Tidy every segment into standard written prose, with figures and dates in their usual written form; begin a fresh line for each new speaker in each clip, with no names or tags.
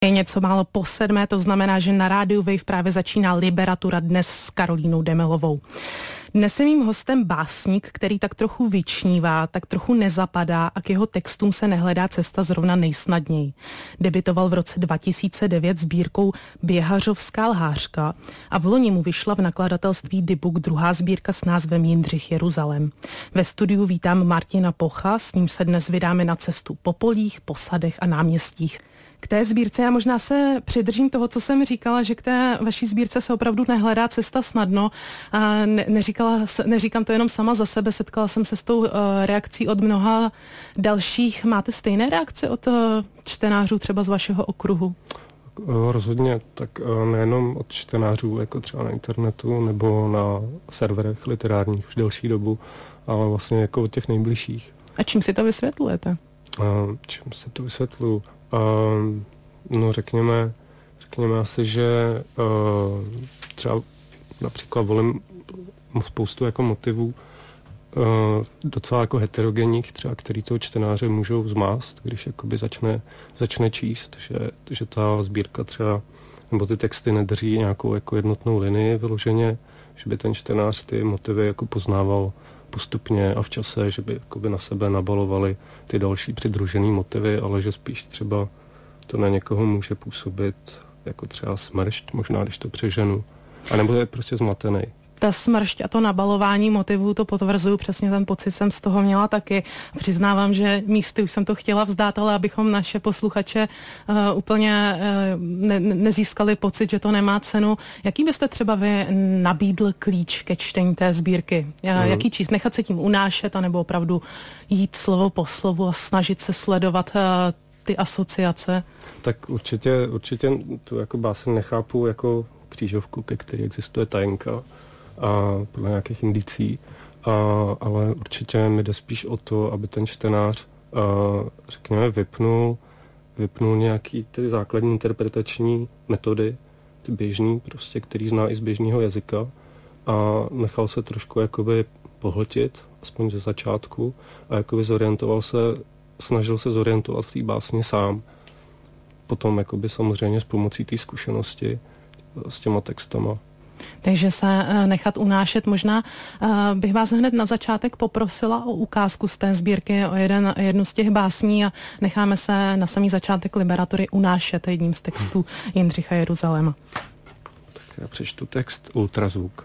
Je něco málo po 7, to znamená, že na rádiu Wave právě začíná Liberatura dnes s Karolínou Demelovou. Dnes je mým hostem básník, který tak trochu vyčnívá, tak trochu nezapadá a k jeho textům se nehledá cesta zrovna nejsnadněji. Debitoval v roce 2009 sbírkou Běhařovská lhářka a v loni mu vyšla v nakladatelství Dybook druhá sbírka s názvem Jindřich Jeruzalém. Ve studiu vítám Martina Pocha, s ním se dnes vydáme na cestu po polích, po sadech a náměstích. K té sbírce, já možná se přidržím toho, co jsem říkala, že k té vaší sbírce se opravdu nehledá cesta snadno. A neříkám to jenom sama za sebe, setkala jsem se s tou reakcí od mnoha dalších. Máte stejné reakce od čtenářů třeba z vašeho okruhu?
Rozhodně, tak nejenom od čtenářů, jako třeba na internetu nebo na serverech literárních už delší dobu, ale vlastně jako od těch nejbližších.
A čím si to vysvětlujete?
Čím si to vysvětluju? No řekněme asi, že třeba například volím spoustu jako motivů docela jako heterogenních, třeba který toho čtenáře můžou zmást, když jakoby začne číst, že ta sbírka třeba nebo ty texty nedrží nějakou jako jednotnou linii vyloženě, že by ten čtenář ty motivy jako poznával postupně a v čase, že by jakoby na sebe nabalovali ty další přidružený motivy, ale že spíš třeba to na někoho může působit jako třeba smršť, možná když to přeženu, anebo je prostě zmatený.
Ta smršť a to nabalování motivů, to potvrzuju, přesně ten pocit jsem z toho měla taky. Přiznávám, že místy už jsem to chtěla vzdát, ale abychom naše posluchače úplně nezískali pocit, že to nemá cenu. Jaký byste třeba vy nabídl klíč ke čtení té sbírky? Jaký číst? Nechat se tím unášet, anebo opravdu jít slovo po slovu a snažit se sledovat ty asociace? Tak
určitě tu jako báseň nechápu jako křížovku, ke který existuje tajenka a podle nějakých indicí, ale určitě mi jde spíš o to, aby ten čtenář, řekněme, vypnul nějaký ty základní interpretační metody, ty běžný prostě, který zná i z běžného jazyka a nechal se trošku jakoby pohltit, aspoň ze začátku a jakoby snažil se zorientovat v té básni sám. Potom jakoby samozřejmě s pomocí té zkušenosti s těma textama.
Takže se nechat unášet. Možná bych vás hned na začátek poprosila o ukázku z té sbírky, o jednu z těch básní a necháme se na samý začátek Liberatury unášet jedním z textů Jindřicha Jeruzaléma.
Tak já přečtu text Ultrazvuk.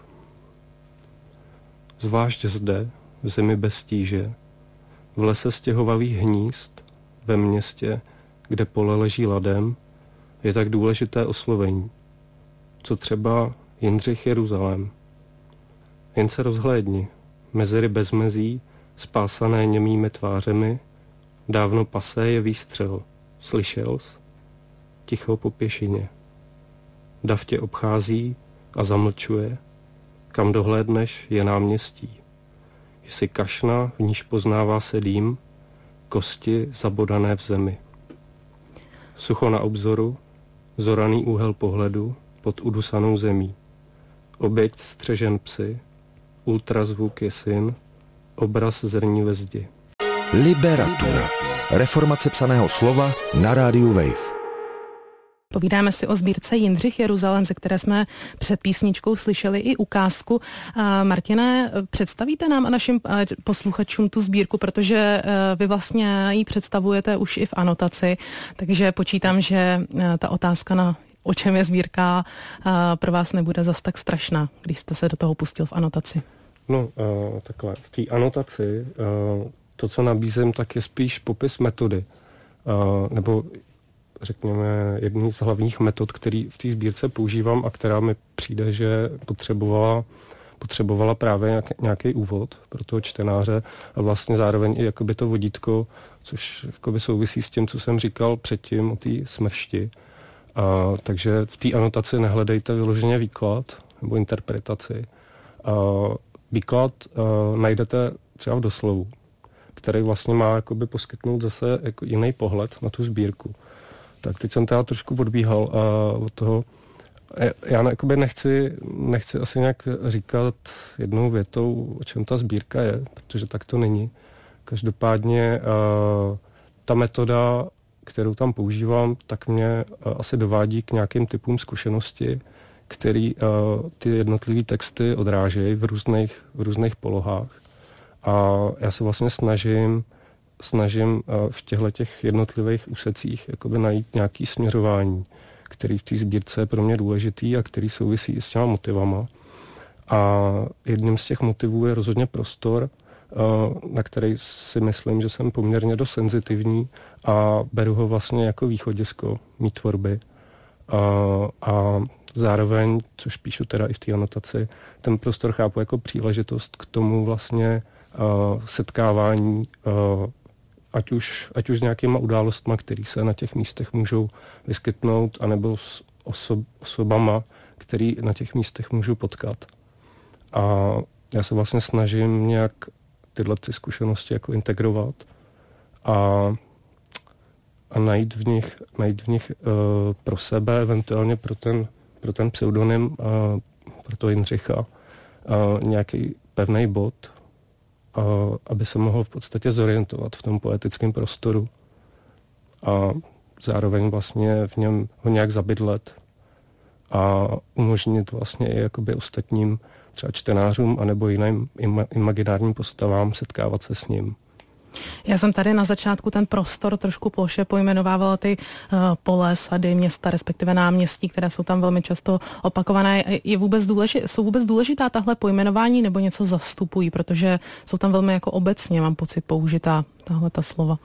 Zvlášť zde, v zemi bez tíže, v lese stěhovavých hnízd, ve městě, kde pole leží ladem, je tak důležité oslovení. Co třeba Jindřich Jeruzalém. Jen se rozhlédni, mezery bez mezí, spásané němými tvářemi, dávno pasé je výstřel. Slyšel jsi? Ticho po pěšině. Dav tě obchází a zamlčuje, kam dohlédneš je náměstí. Jsi kašna, v níž poznává se dým, kosti zabodané v zemi. Sucho na obzoru, zoraný úhel pohledu pod udusanou zemí. Oběť střežen psy, ultrazvuk je syn, obraz zrní ve zdi.
Liberatura. Reformace psaného slova na rádiu Wave.
Povídáme si o sbírce Jindřich Jeruzalém, ze které jsme před písničkou slyšeli i ukázku. Martine, představíte nám a našim posluchačům tu sbírku, protože vy vlastně ji představujete už i v anotaci, takže počítám, že ta otázka o čem je sbírka, pro vás nebude zas tak strašná, když jste se do toho pustil v anotaci.
No, takhle. V té anotaci to, co nabízím, tak je spíš popis metody. Nebo řekněme jedný z hlavních metod, který v té sbírce používám a která mi přijde, že potřebovala právě nějaký úvod pro toho čtenáře a vlastně zároveň i jakoby to vodítko, což jakoby souvisí s tím, co jsem říkal předtím o té smršti. Takže v té anotaci nehledejte vyloženě výklad nebo interpretaci. Výklad najdete třeba v doslovu, který vlastně má jakoby poskytnout zase jako jiný pohled na tu sbírku. Tak teď jsem teda trošku odbíhal od toho. Já jakoby nechci asi nějak říkat jednou větou, o čem ta sbírka je, protože tak to není. Každopádně ta metoda kterou tam používám, tak mě asi dovádí k nějakým typům zkušenosti, který ty jednotlivé texty odrážejí v různých polohách. A já se vlastně snažím v těch jednotlivých úsecích jakoby najít nějaké směřování, který v té sbírce je pro mě důležitý a který souvisí i s těma motivama. A jedním z těch motivů je rozhodně prostor, na který si myslím, že jsem poměrně dost senzitivní a beru ho vlastně jako východisko mý tvorby. A zároveň, což píšu teda i v té anotaci, ten prostor chápu jako příležitost k tomu vlastně setkávání, ať už s nějakýma událostma, které se na těch místech můžou vyskytnout, anebo s osobama, který na těch místech můžu potkat. A já se vlastně snažím nějak tyhle ty zkušenosti jako integrovat a najít v nich pro sebe, eventuálně pro ten pseudonym, pro to Jindřicha, nějaký pevný bod, aby se mohl v podstatě zorientovat v tom poetickém prostoru a zároveň vlastně v něm ho nějak zabydlet a umožnit vlastně i jakoby ostatním třeba čtenářům anebo jiným imaginárním postavám setkávat se s ním.
Já jsem tady na začátku ten prostor trošku ploše pojmenovávala ty pole, sady, města, respektive náměstí, které jsou tam velmi často opakované. Jsou vůbec důležitá tahle pojmenování nebo něco zastupují, protože jsou tam velmi jako obecně, mám pocit, použitá tahle ta slova.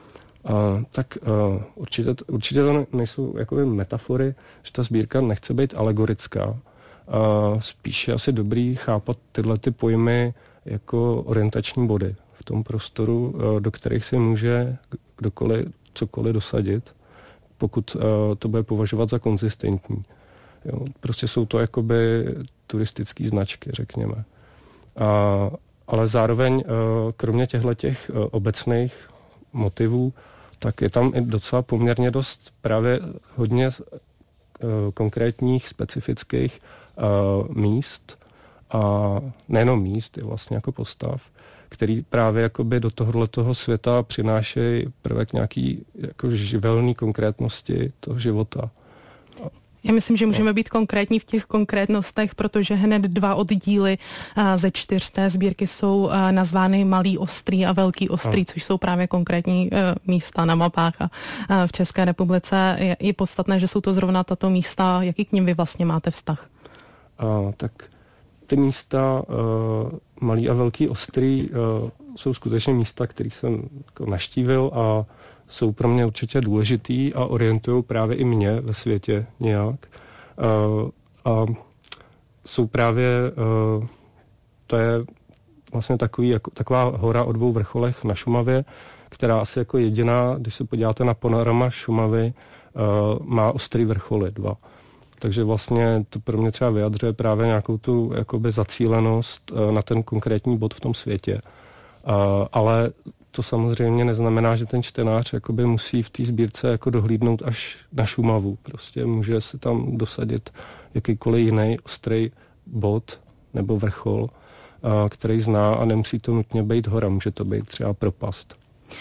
Určitě to nejsou jakoby metafory, že ta sbírka nechce být alegorická. Spíš je asi dobrý chápat tyhle ty pojmy jako orientační body v tom prostoru, do kterých si může kdokoliv cokoliv dosadit, pokud to bude považovat za konzistentní. Jo, prostě jsou to jakoby turistické značky, řekněme. Ale zároveň, kromě těch obecných motivů, tak je tam i docela poměrně dost právě hodně konkrétních, specifických míst a nejenom míst, je vlastně jako postav, který právě jakoby do tohoto světa přinášejí prvek nějaký jako živelný konkrétnosti toho života.
Já myslím, že můžeme být konkrétní v těch konkrétnostech, protože hned 2 oddíly ze 4 té sbírky jsou nazvány Malý Ostrý a Velký Ostrý, což jsou právě konkrétní místa na mapách a v České republice. Je podstatné, že jsou to zrovna tato místa. Jaký k nim vy vlastně máte vztah?
Tak ty místa Malý a Velký Ostrý jsou skutečně místa, které jsem jako navštívil a jsou pro mě určitě důležitý a orientují právě i mě ve světě nějak. A jsou právě, to je vlastně taková hora o 2 vrcholech na Šumavě, která asi jako jediná, když se podíváte na panorama Šumavy, má ostrý vrcholy 2. Takže vlastně to pro mě třeba vyjadřuje právě nějakou tu jakoby zacílenost na ten konkrétní bod v tom světě. Ale to samozřejmě neznamená, že ten čtenář jakoby musí v té sbírce jako dohlídnout až na Šumavu. Prostě může se tam dosadit jakýkoliv jiný ostrý bod nebo vrchol, který zná a nemusí to nutně být hora, může to být třeba propast.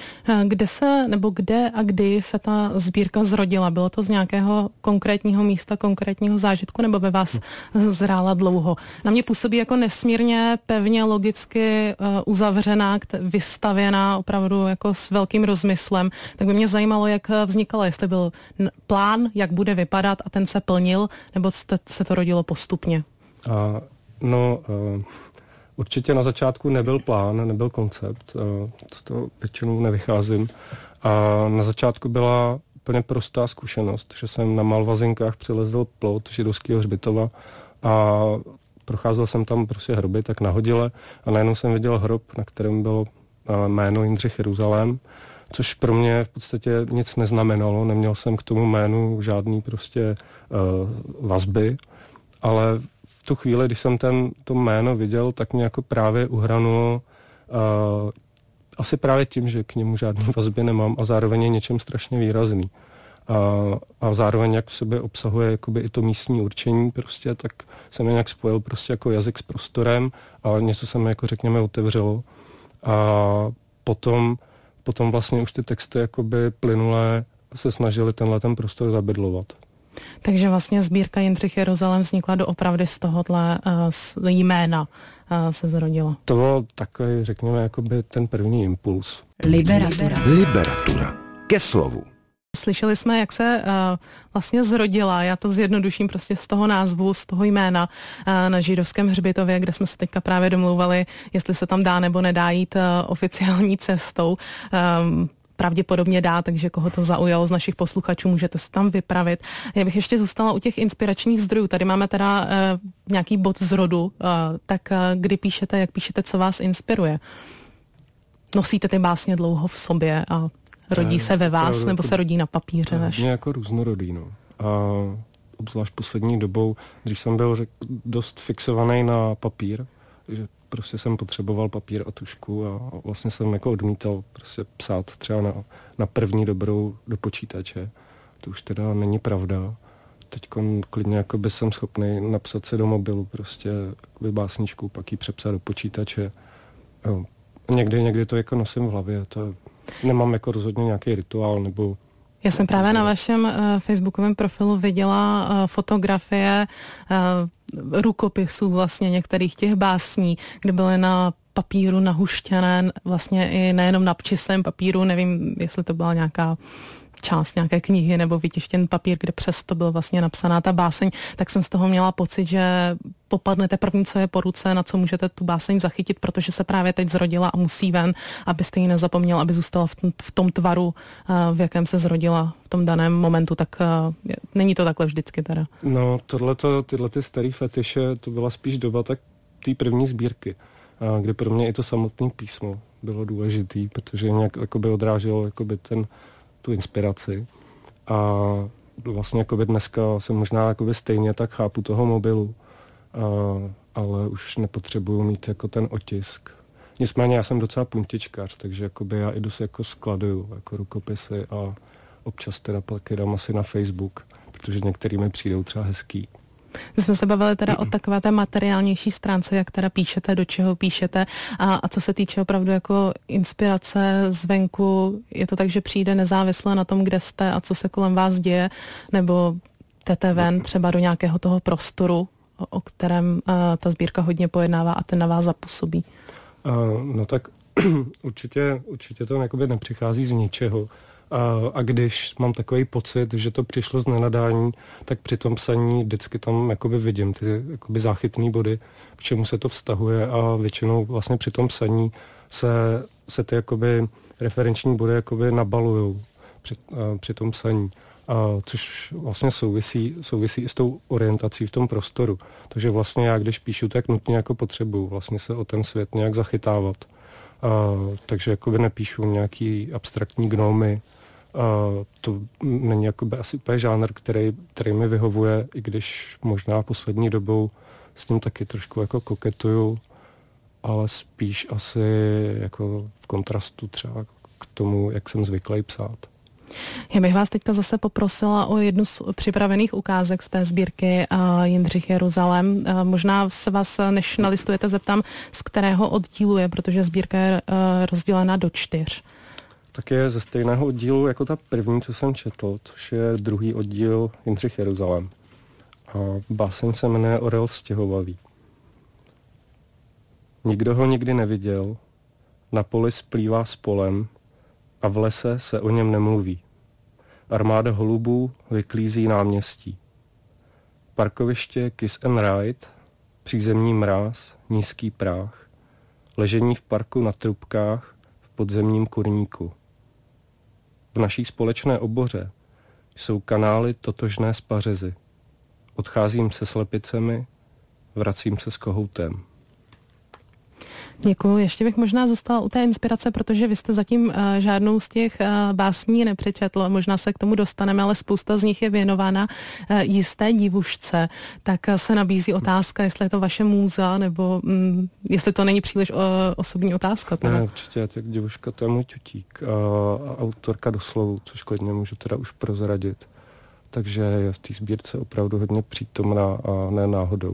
Kde a kdy se ta sbírka zrodila? Bylo to z nějakého konkrétního místa, konkrétního zážitku, nebo ve vás zrála dlouho? Na mě působí jako nesmírně pevně, logicky uzavřená, vystavěná, opravdu jako s velkým rozmyslem. Tak by mě zajímalo, jak vznikala, jestli byl plán, jak bude vypadat a ten se plnil, nebo se to rodilo postupně?
Určitě na začátku nebyl plán, nebyl koncept, z toho většinou nevycházím. A na začátku byla úplně prostá zkušenost, že jsem na Malvazinkách přilezl plot židovského hřbitova a procházel jsem tam prostě hroby tak nahodile a najednou jsem viděl hrob, na kterém bylo jméno Jindřich Jeruzalém, což pro mě v podstatě nic neznamenalo, neměl jsem k tomu jménu žádný prostě vazby, ale v tu chvíli, když jsem to jméno viděl, tak mě jako právě uhranulo asi právě tím, že k němu žádný vazby nemám a zároveň je něčem strašně výrazný. A zároveň jak v sobě obsahuje jakoby i to místní určení prostě, tak jsem je nějak spojil prostě jako jazyk s prostorem a něco se mi jako řekněme otevřelo. A potom vlastně už ty texty jakoby plynulé se snažili ten prostor zabydlovat.
Takže vlastně sbírka Jindřich Jeruzalém vznikla doopravdy z tohohle jména se zrodila.
To byl takový, řekněme, jakoby ten první impuls.
Liberatura. Ke slovu.
Slyšeli jsme, jak se vlastně zrodila, já to zjednoduším prostě z toho názvu, z toho jména na židovském hřbitově, kde jsme se teďka právě domlouvali, jestli se tam dá nebo nedá jít oficiální cestou. Pravděpodobně dá, takže koho to zaujalo z našich posluchačů, můžete se tam vypravit. Já bych ještě zůstala u těch inspiračních zdrojů. Tady máme teda nějaký bod zrodu, tak kdy píšete, jak píšete, co vás inspiruje? Nosíte ty básně dlouho v sobě a rodí se ve vás, nebo se rodí na papíře?
Hodně jako různorodý, no. A obzvlášť poslední dobou, když jsem byl dost fixovaný na papír, že prostě jsem potřeboval papír a tužku a vlastně jsem jako odmítal prostě psát třeba na první dobrou do počítače. To už teda není pravda. Teď klidně jakoby jsem schopný napsat se do mobilu prostě básničku, pak ji přepsat do počítače. Jo. Někdy to jako nosím v hlavě, to nemám jako rozhodně nějaký rituál nebo...
Já jsem právě na vašem facebookovém profilu viděla fotografie rukopisů vlastně některých těch básní, kde byly na papíru nahuštěné vlastně i nejenom na čistém papíru, nevím, jestli to byla nějaká část nějaké knihy nebo vytištěn papír, kde přesto byl vlastně napsaná ta báseň, tak jsem z toho měla pocit, že popadnete první, co je po ruce, na co můžete tu báseň zachytit, protože se právě teď zrodila a musí ven, abyste ji nezapomněl, aby zůstala v tom tvaru, v jakém se zrodila v tom daném momentu, tak není to takhle vždycky teda.
No, tyhle ty starý fetiše, to byla spíš doba tak té první sbírky, kde pro mě i to samotné písmo bylo důležitý, protože nějak jakoby odráželo jakoby tu inspiraci. A vlastně jakoby dneska se možná jakoby stejně tak chápu toho mobilu, ale už nepotřebuju mít jako ten otisk. Nicméně já jsem docela puntičkař, takže jakoby já i dost jako skladuju jako rukopisy a občas teda taky dám asi na Facebook, protože některý mi přijdou třeba hezký.
My jsme se bavili teda o takové té materiálnější stránce, jak teda píšete, do čeho píšete a co se týče opravdu jako inspirace zvenku, je to tak, že přijde nezávisle na tom, kde jste a co se kolem vás děje, nebo jdete ven třeba do nějakého toho prostoru, o kterém ta sbírka hodně pojednává a ten na vás zapůsobí?
No tak určitě to jakoby nepřichází z ničeho. A když mám takový pocit, že to přišlo z nenadání, tak při tom psaní vždycky tam jakoby vidím ty jakoby záchytné body, k čemu se to vztahuje a většinou vlastně při tom psaní se ty jakoby referenční body jakoby nabalujou při tom psaní. Což vlastně souvisí i s tou orientací v tom prostoru. Takže vlastně já, když píšu, tak nutně jako potřebuju vlastně se o ten svět nějak zachytávat. Takže jakoby nepíšu nějaký abstraktní gnomy. To není jakoby asi úplně žánr, který mi vyhovuje, i když možná poslední dobou s ním taky trošku jako koketuju, ale spíš asi jako v kontrastu třeba k tomu, jak jsem zvyklý psát.
Já bych vás teďka zase poprosila o jednu z připravených ukázek z té sbírky Jindřich Jeruzalém. Možná se vás, než nalistujete, zeptám, z kterého oddílu je, protože sbírka je rozdělena do 4.
Tak je ze stejného oddílu jako ta první, co jsem četl, což je druhý oddíl Jindřich Jeruzalém. A báseň se jmenuje Orel stěhovavý. Nikdo ho nikdy neviděl, na poli splývá s polem a v lese se o něm nemluví. Armáda holubů vyklízí náměstí. Parkoviště Kiss and Ride, přízemní mráz, nízký práh, ležení v parku na trubkách v podzemním kurníku. V naší společné oboře jsou kanály totožné s pařezy. Odcházím se slepicemi, vracím se s kohoutem.
Děkuji. Ještě bych možná zůstala u té inspirace, protože vy jste zatím žádnou z těch básní nepřečetl. Možná se k tomu dostaneme, ale spousta z nich je věnována jisté divušce. Tak se nabízí otázka, jestli je to vaše můza, nebo jestli to není příliš osobní otázka. Teda.
Ne, určitě, tak divuška to je můj tutík. A autorka doslovu, což klidně můžu teda už prozradit. Takže je v té sbírce opravdu hodně přítomná a ne náhodou.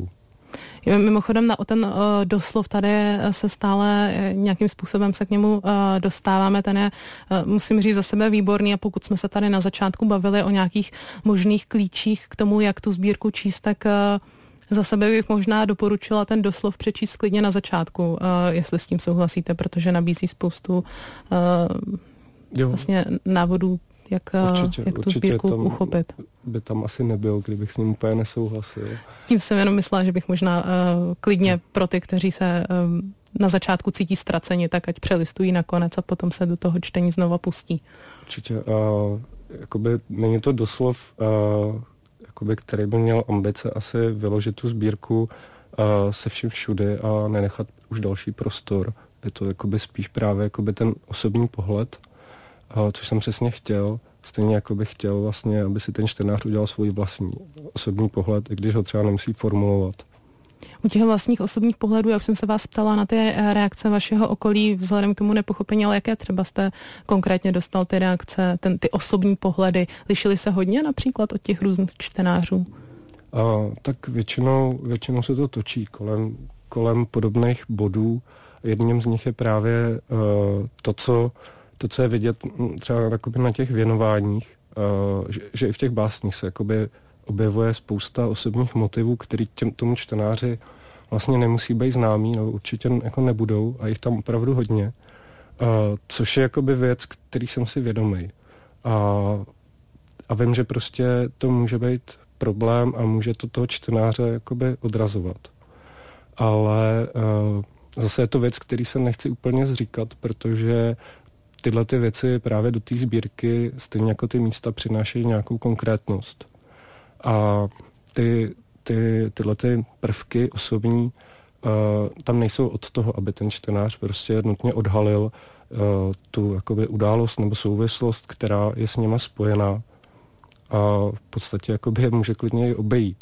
Mimochodem na ten doslov tady se stále nějakým způsobem se k němu dostáváme. Ten je, musím říct, za sebe výborný, a pokud jsme se tady na začátku bavili o nějakých možných klíčích k tomu, jak tu sbírku číst, tak za sebe bych možná doporučila ten doslov přečíst klidně na začátku, jestli s tím souhlasíte, protože nabízí spoustu vlastně návodů, jak tu sbírku uchopit.
By tam asi nebyl, kdybych s ním úplně nesouhlasil.
Tím jsem jenom myslela, že bych možná klidně pro ty, kteří se na začátku cítí ztraceni, tak ať přelistují nakonec a potom se do toho čtení znova pustí.
Určitě. Jakoby není to doslov, jakoby, který by měl ambice asi vyložit tu sbírku se vším všudy a nenechat už další prostor. Je to jakoby spíš právě jakoby ten osobní pohled, což jsem přesně chtěl. Stejně jako bych chtěl vlastně, aby si ten čtenář udělal svůj vlastní osobní pohled, i když ho třeba nemusí formulovat.
U těch vlastních osobních pohledů, jak jsem se vás ptala na ty reakce vašeho okolí vzhledem k tomu nepochopení, ale jaké třeba jste konkrétně dostal ty reakce, ty osobní pohledy? Lišily se hodně například od těch různých čtenářů?
Tak většinou se to točí kolem podobných bodů. Jedním z nich je právě to, co je vidět třeba na těch věnováních, že i v těch básních se jakoby objevuje spousta osobních motivů, který tomu čtenáři vlastně nemusí být známý, nebo určitě jako nebudou, a jich tam opravdu hodně, což je jakoby věc, který jsem si vědomý. A vím, že prostě to může být problém a může to toho čtenáře jakoby odrazovat. Ale zase je to věc, který se nechci úplně zříkat, protože tyhle ty věci právě do té sbírky, stejně jako ty místa, přinášejí nějakou konkrétnost. A tyhle ty prvky osobní tam nejsou od toho, aby ten čtenář prostě nutně odhalil tu jakoby událost nebo souvislost, která je s nima spojená, a v podstatě jakoby je může klidně i obejít.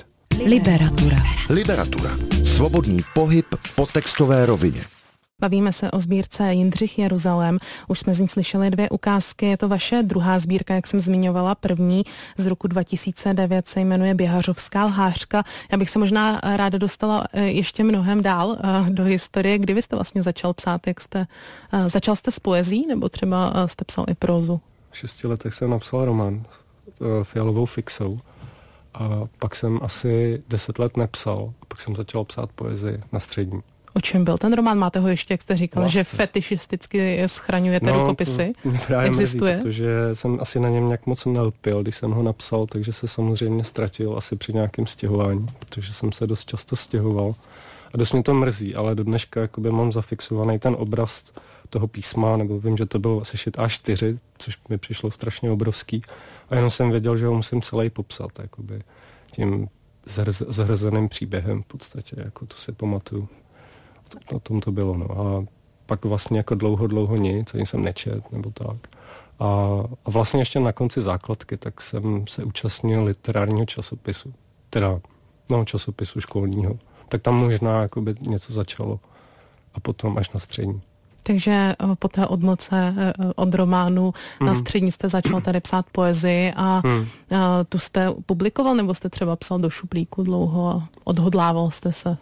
Liberatura. Svobodný pohyb po textové rovině.
Bavíme se o sbírce Jindřich Jeruzalém. Už jsme z ní slyšeli 2 ukázky. Je to vaše druhá sbírka, jak jsem zmiňovala. První z roku 2009 se jmenuje Běhařovská lhářka. Já bych se možná ráda dostala ještě mnohem dál do historie. Kdy vy jste vlastně začal psát? Začal jste s poezí, nebo třeba jste psal i prózu?
V 6 letech jsem napsal román Fialovou fixou. A pak jsem asi 10 let nepsal. A pak jsem začal psát poezii na střední.
O čem byl ten román? Máte ho ještě, jak jste říkal, vlastně, že fetišisticky schraňujete rukopisy? Existuje?
Mrzí, protože jsem asi na něm nějak moc nelpil, když jsem ho napsal, takže se samozřejmě ztratil asi při nějakém stěhování, protože jsem se dost často stěhoval. A dost mě to mrzí, ale do dneška jakoby mám zafixovaný ten obraz toho písma, nebo vím, že to byl sešit A4, což mi přišlo strašně obrovský. A jenom jsem věděl, že ho musím celý popsat, jakoby tím zhrzeným příběhem v podstatě, jako to si pamatuju. O tom to bylo, no. A pak vlastně jako dlouho nic, ani jsem nečet, nebo tak. A vlastně ještě na konci základky, tak jsem se účastnil literárního časopisu. Časopisu školního. Tak tam možná jakoby něco začalo. A potom až na střední.
Takže po té odmlce od románu na střední jste začal tady psát poezii a tu jste publikoval, nebo jste třeba psal do šuplíku dlouho a odhodlával jste se?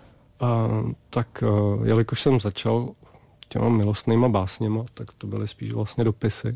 Jelikož jsem začal těma milostnýma básněma, tak to byly spíš vlastně dopisy.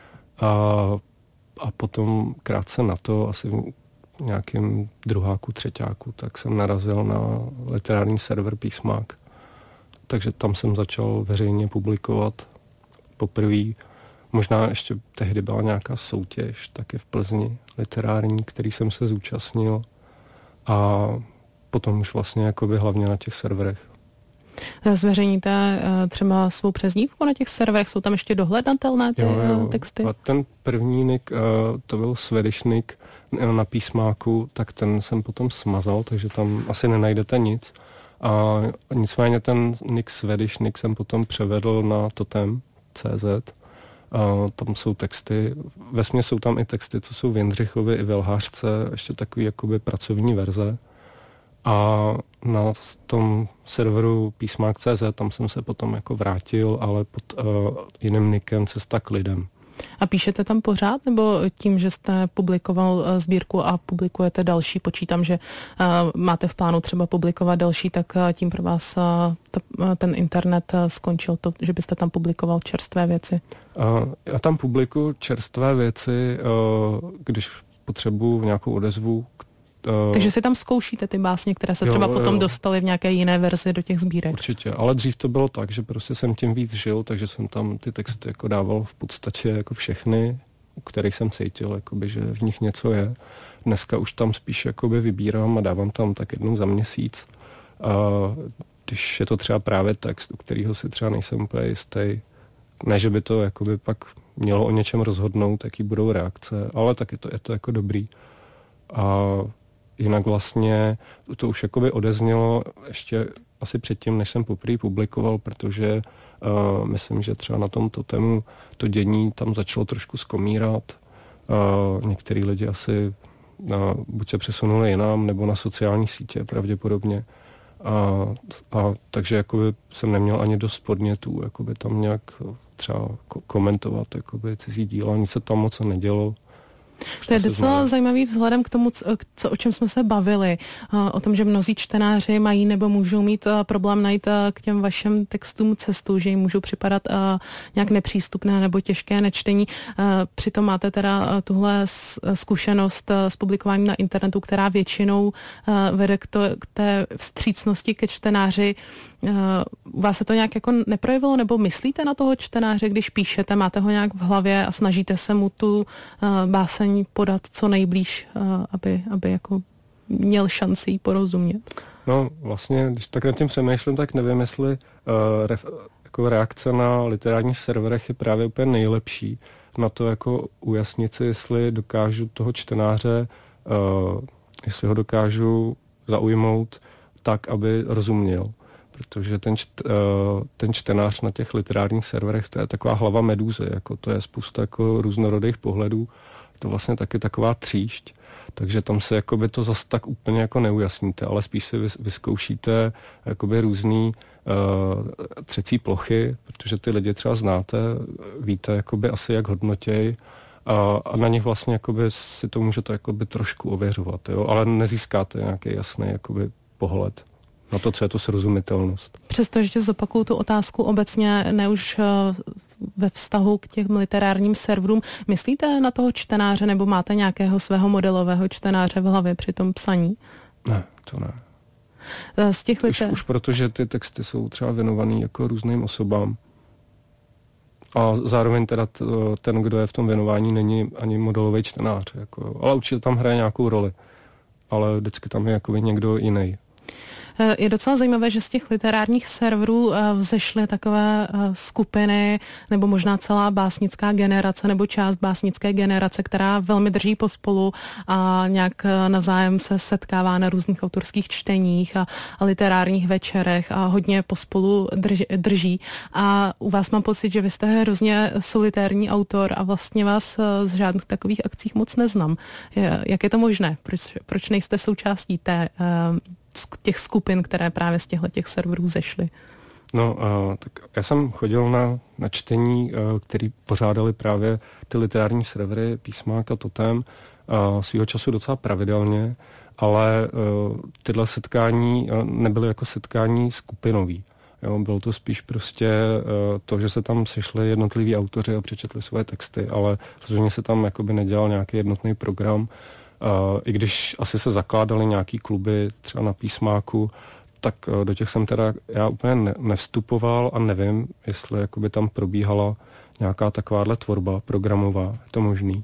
A potom krátce na to, asi v nějakém druháku, třeťáku, tak jsem narazil na literární server Písmák. Takže tam jsem začal veřejně publikovat poprvé. Možná ještě tehdy byla nějaká soutěž, taky v Plzni, literární, který jsem se zúčastnil. A potom už vlastně jakoby hlavně na těch serverech.
Zveřejníte třeba svou přezdívku na těch serverech? Jsou tam ještě dohledatelné ty texty?
A ten první nick, to byl Swedish nick na Písmáku, tak ten jsem potom smazal, takže tam asi nenajdete nic. A nicméně ten nick Swedish nick jsem potom převedl na totem.cz. Tam jsou texty, vesměs jsou tam i texty, co jsou v Jindřichově i v Lhářce, ještě takový jakoby pracovní verze. A na tom serveru Písmák.cz tam jsem se potom jako vrátil, ale pod jiným nickem Cesta k lidem.
A píšete tam pořád, nebo tím, že jste publikoval sbírku a publikujete další, počítám, že máte v plánu třeba publikovat další, tak tím pro vás ten internet skončil to, že byste tam publikoval čerstvé věci?
Já tam publikuju čerstvé věci, když potřebuju nějakou odezvu.
Takže si tam zkoušíte ty básně, které se třeba potom dostaly v nějaké jiné verzi do těch sbírek.
Určitě, ale dřív to bylo tak, že prostě jsem tím víc žil, takže jsem tam ty texty jako dával v podstatě jako všechny, u kterých jsem cítil, jakoby, že v nich něco je. Dneska už tam spíš jakoby vybírám a dávám tam tak jednou za měsíc. A když je to třeba právě text, u kterého si třeba nejsem úplně jistý, ne, že by to jakoby pak mělo o něčem rozhodnout, jaký budou reakce, ale tak je to jako dobrý. A jinak vlastně to už jakoby odeznělo ještě asi předtím, než jsem poprvé publikoval, protože myslím, že třeba na tomto tému to dění tam začalo trošku skomírat. Některý lidi asi buď se přesunuli jinam, nebo na sociální sítě pravděpodobně. A takže jakoby jsem neměl ani dost podnětů, jakoby tam nějak třeba komentovat jakoby cizí díla, nic se tam moc nedělo.
To je docela zajímavý vzhledem k tomu, o čem jsme se bavili, o tom, že mnozí čtenáři mají nebo můžou mít problém najít k těm vašim textům cestu, že jim můžou připadat nějak nepřístupné nebo těžké nečtení. Přitom máte teda tuhle zkušenost s publikováním na internetu, která většinou vede k té vstřícnosti ke čtenáři. U vás se to nějak jako neprojevilo, nebo myslíte na toho čtenáře, když píšete, máte ho nějak v hlavě a snažíte se mu tu báseň podat co nejblíž, aby jako měl šanci jí porozumět?
No vlastně, když tak nad tím přemýšlím, tak nevím, jestli jako reakce na literárních serverech je právě úplně nejlepší na to jako ujasnit si, jestli dokážu toho čtenáře, jestli ho dokážu zaujmout tak, aby rozuměl. Protože ten čtenář na těch literárních serverech, to je taková hlava medúzy, jako to je spousta jako různorodých pohledů, to vlastně taky taková tříšť, takže tam se jakoby to zase tak úplně jako neujasníte, ale spíš si vyzkoušíte jakoby různý třecí plochy, protože ty lidi třeba znáte, víte jakoby asi jak hodnotěj a na nich vlastně jakoby si to můžete jakoby trošku ověřovat, jo? Ale nezískáte nějaký jasný jakoby pohled na to, co je to srozumitelnost.
Přesto ještě zopakuju tu otázku obecně, ne už ve vztahu k těm literárním serverům. Myslíte na toho čtenáře, nebo máte nějakého svého modelového čtenáře v hlavě při tom psaní?
Ne, to ne.
Z těch
už protože ty texty jsou třeba věnovaný jako různým osobám. A zároveň teda ten, kdo je v tom věnování, není ani modelový čtenář. Jako, ale určitě tam hraje nějakou roli. Ale vždycky tam je jako někdo jiný.
Je docela zajímavé, že z těch literárních serverů vzešly takové skupiny, nebo možná celá básnická generace, nebo část básnické generace, která velmi drží pospolu a nějak navzájem se setkává na různých autorských čteních a literárních večerech a hodně pospolu drží. A u vás mám pocit, že vy jste hrozně solitérní autor a vlastně vás z žádných takových akcích moc neznám. Jak je to možné? Proč nejste součástí těch skupin, které právě z těch serverů zešly?
No, tak já jsem chodil na čtení, který pořádali právě ty literární servery Písmák a Totem svýho času docela pravidelně, ale tyhle setkání nebyly jako setkání skupinový. Jo, bylo to spíš prostě to, že se tam sešli jednotliví autoři a přečetli svoje texty, ale rozhodně se tam jakoby nedělal nějaký jednotný program. I když asi se zakládaly nějaký kluby třeba na Písmáku, tak do těch jsem teda já úplně nevstupoval a nevím, jestli jakoby tam probíhala nějaká takováhle tvorba programová, je to možný.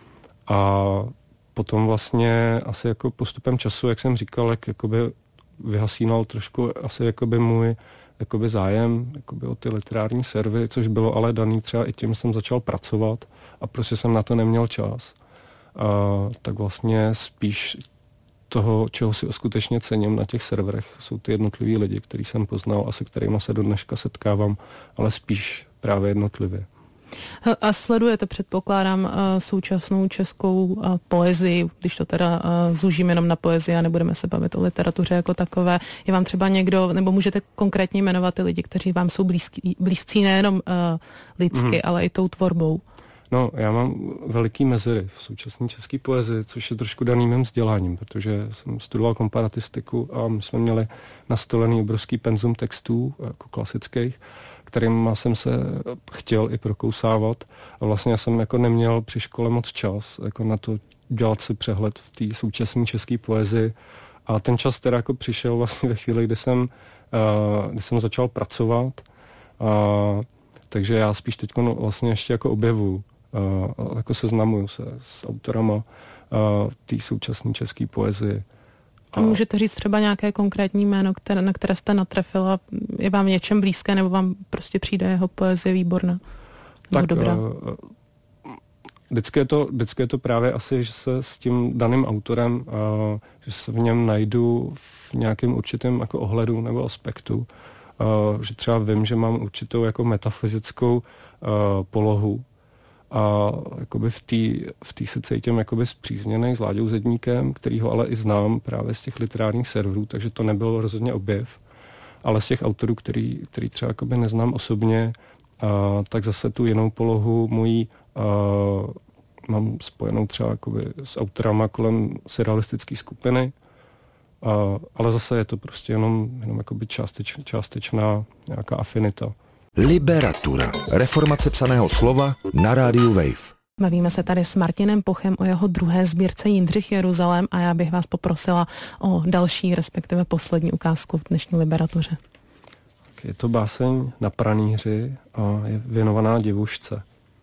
A potom vlastně asi jako postupem času, jak jsem říkal, jak jakoby vyhasínal trošku asi jakoby můj jakoby zájem jakoby o ty literární servery, což bylo ale daný třeba i tím, že jsem začal pracovat a prostě jsem na to neměl čas. Tak vlastně spíš toho, čeho si skutečně cením na těch serverech, jsou ty jednotliví lidi, který jsem poznal a se kterými se do dneška setkávám, ale spíš právě jednotlivě.
A sledujete, předpokládám, současnou českou poezii, když to teda zúžíme jenom na poezii a nebudeme se bavit o literatuře jako takové. Je vám třeba někdo, nebo můžete konkrétně jmenovat ty lidi, kteří vám jsou blízcí nejenom lidsky, ale i tou tvorbou?
No, já mám veliký mezery v současné české poezii, což je trošku daný mým vzděláním, protože jsem studoval komparatistiku a my jsme měli nastolený obrovský penzum textů, jako klasických, kterým jsem se chtěl i prokousávat a vlastně jsem jako neměl při škole moc čas jako na to dělat si přehled v té současné české poezii a ten čas teda jako přišel vlastně ve chvíli, kdy jsem začal pracovat, takže já spíš teď vlastně ještě jako objevuju, jako seznamuju se s autorama té současné české poezie.
A můžete říct třeba nějaké konkrétní jméno, na které jste natrefil a je vám něčem blízké, nebo vám prostě přijde jeho poezie výborná?
Tak dobrá? Vždycky je to právě asi, že se s tím daným autorem, že se v něm najdu v nějakém určitém jako ohledu nebo aspektu. Že třeba vím, že mám určitou jako metafyzickou polohu a jakoby v té se cítím jakoby spřízněnej s Láďou Zedníkem, kterýho ale i znám právě z těch literárních serverů, takže to nebyl rozhodně objev, ale z těch autorů, který třeba jakoby neznám osobně, tak zase tu jinou polohu mojí mám spojenou třeba jakoby s autorama kolem surrealistické skupiny, ale zase je to prostě jenom jakoby částečná nějaká afinita.
Liberatura. Reformace psaného slova na rádiu Wave.
Bavíme se tady s Martinem Pochem o jeho druhé sbírce Jindřich Jeruzalém a já bych vás poprosila o další, respektive poslední ukázku v dnešní Liberatuře.
Je to báseň Na pranýři a je věnovaná divušce.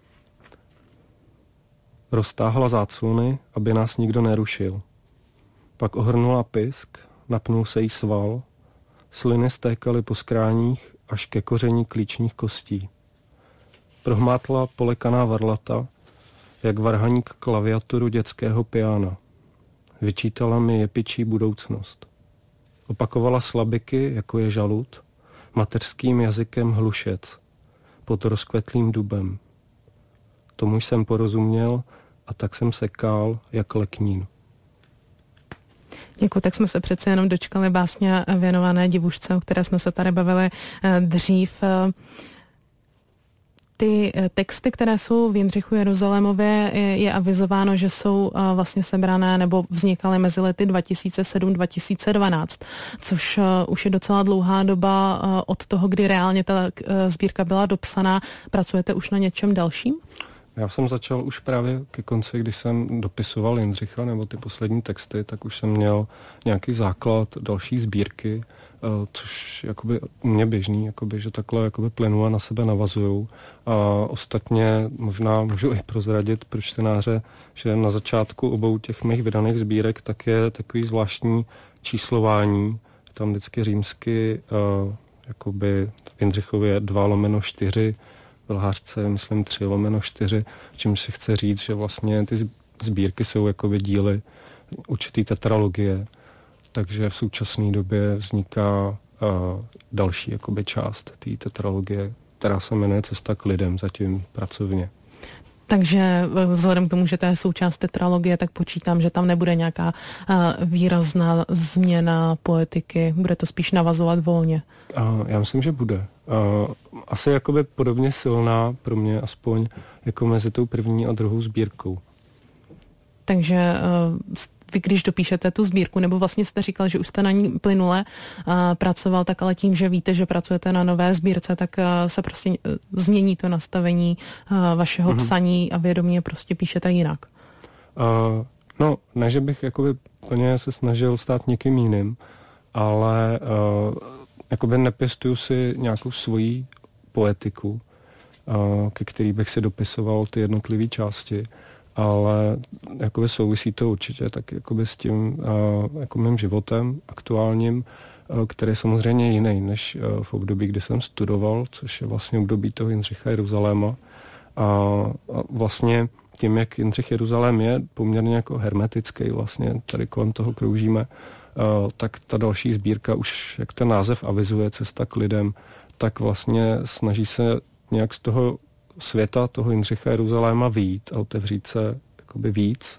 Roztáhla záclony, aby nás nikdo nerušil. Pak ohrnula pisk, napnul se jí sval, sliny stékaly po skráních až ke koření klíčních kostí. Prohmátla polekaná varlata, jak varhaník klaviaturu dětského piana. Vyčítala mi jepičí budoucnost. Opakovala slabiky, jako je žalud, mateřským jazykem hlušec, pod rozkvetlým dubem. Tomu jsem porozuměl a tak jsem se kál jak leknín.
Děkuji, tak jsme se přece jenom dočkali básně věnované divušce, o které jsme se tady bavili dřív. Ty texty, které jsou v Jindřichu Jeruzalémově, je avizováno, že jsou vlastně sebrané nebo vznikaly mezi lety 2007-2012, což už je docela dlouhá doba od toho, kdy reálně ta sbírka byla dopsaná. Pracujete už na něčem dalším?
Já jsem začal už právě ke konci, když jsem dopisoval Jindřicha nebo ty poslední texty, tak už jsem měl nějaký základ další sbírky, což jakoby u mě běžný, jakoby, že takhle jakoby plynule na sebe navazujou. A ostatně možná můžu i prozradit pro čtenáře, že na začátku obou těch mých vydaných sbírek tak je takový zvláštní číslování, tam vždycky římsky, jakoby v Jindřichově 2/4, v Lhářce, myslím, 3/4, čím si chce říct, že vlastně ty sbírky jsou jakoby díly určitý tetralogie, takže v současné době vzniká další jakoby část té tetralogie, která se jmenuje Cesta k lidem, zatím pracovně.
Takže vzhledem k tomu, že to je součást tetralogie, tak počítám, že tam nebude nějaká výrazná změna poetiky, bude to spíš navazovat volně.
Já myslím, že bude. Asi jakoby podobně silná pro mě aspoň jako mezi tou první a druhou sbírkou.
Takže vy, když dopíšete tu sbírku, nebo vlastně jste říkal, že už jste na ní plynule pracoval, tak ale tím, že víte, že pracujete na nové sbírce, tak se prostě změní to nastavení vašeho psaní a vědomě prostě píšete jinak.
No, ne, že bych jakoby plně se snažil stát někým jiným, ale jakoby nepěstuju si nějakou svoji poetiku, ke který bych si dopisoval ty jednotlivé části, ale jakoby souvisí to určitě tak jakoby s tím jako mým životem aktuálním, který je samozřejmě jiný než v období, kdy jsem studoval, což je vlastně období toho Jindřicha Jeruzaléma. A vlastně tím, jak Jindřich Jeruzalém je poměrně jako hermetický, vlastně tady kolem toho kroužíme, tak ta další sbírka už, jak ten název avizuje, Cesta k lidem, tak vlastně snaží se nějak z toho světa, toho Jindřicha Jeruzaléma vyjít a otevřít se jakoby víc,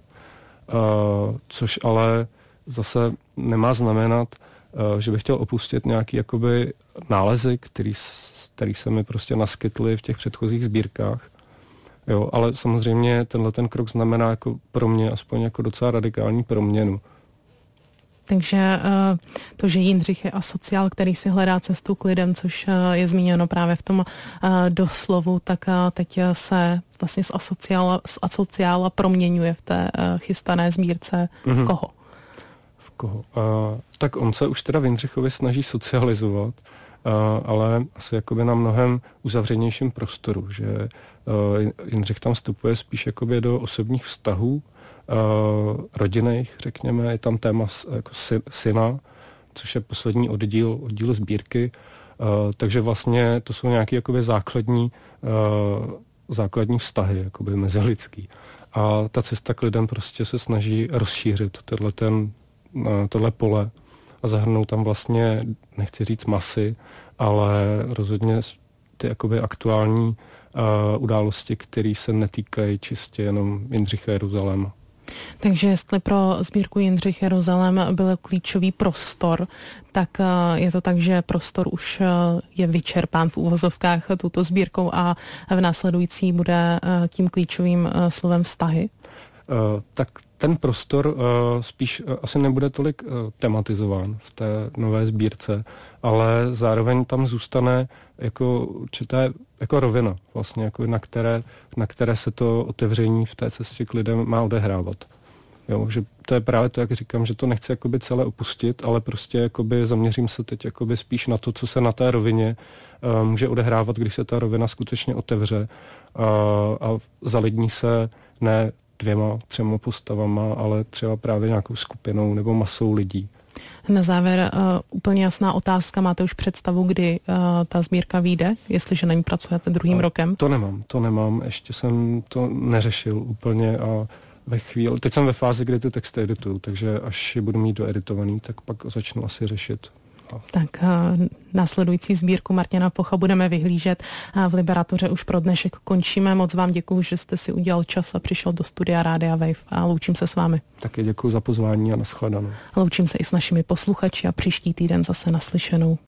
což ale zase nemá znamenat, že bych chtěl opustit nějaký jakoby nálezy, který se mi prostě naskytly v těch předchozích sbírkách. Jo, ale samozřejmě ten krok znamená jako pro mě aspoň jako docela radikální proměnu.
Takže to, že Jindřich je asociál, který si hledá cestu k lidem, což je zmíněno právě v tom doslovu, tak teď se vlastně z asociála proměňuje v té chystané sbírce v koho?
V koho? Tak on se už teda v Jindřichovi snaží socializovat, ale asi jakoby na mnohem uzavřenějším prostoru, že Jindřich tam vstupuje spíš jakoby do osobních vztahů, rodinných, řekněme, je tam téma jako syna, což je poslední oddíl sbírky, takže vlastně to jsou nějaké jakoby základní vztahy jakoby mezilidský. A ta cesta k lidem prostě se snaží rozšířit tohle pole a zahrnout tam vlastně, nechci říct masy, ale rozhodně ty jakoby aktuální události, které se netýkají čistě jenom Jindřicha Jeruzaléma.
Takže jestli pro sbírku Jindřich Jeruzalém byl klíčový prostor, tak je to tak, že prostor už je vyčerpán v úvozovkách touto sbírkou a v následující bude tím klíčovým slovem vztahy?
Tak ten prostor spíš asi nebude tolik tematizován v té nové sbírce, ale zároveň tam zůstane jako určité jako rovina, vlastně, jako na které se to otevření v té cestě k lidem má odehrávat. Jo, že to je právě to, jak říkám, že to nechci jakoby celé opustit, ale prostě jakoby zaměřím se teď jakoby spíš na to, co se na té rovině může odehrávat, když se ta rovina skutečně otevře a zalidní se ne 2, 3 postavama, ale třeba právě nějakou skupinou nebo masou lidí.
Na závěr úplně jasná otázka. Máte už představu, kdy ta sbírka vyjde, jestliže na ní pracujete druhým rokem?
To nemám. Ještě jsem to neřešil úplně a teď jsem ve fázi, kdy ty texty edituju, takže až je budu mít doeditovaný, tak pak začnu asi řešit.
Tak následující sbírku Martina Pocha budeme vyhlížet. V Liberatuře už pro dnešek končíme. Moc vám děkuju, že jste si udělal čas a přišel do studia Rádia Wave a loučím se s vámi.
Taky děkuju za pozvání a nashledanou.
Loučím se i s našimi posluchači a příští týden zase naslyšenou.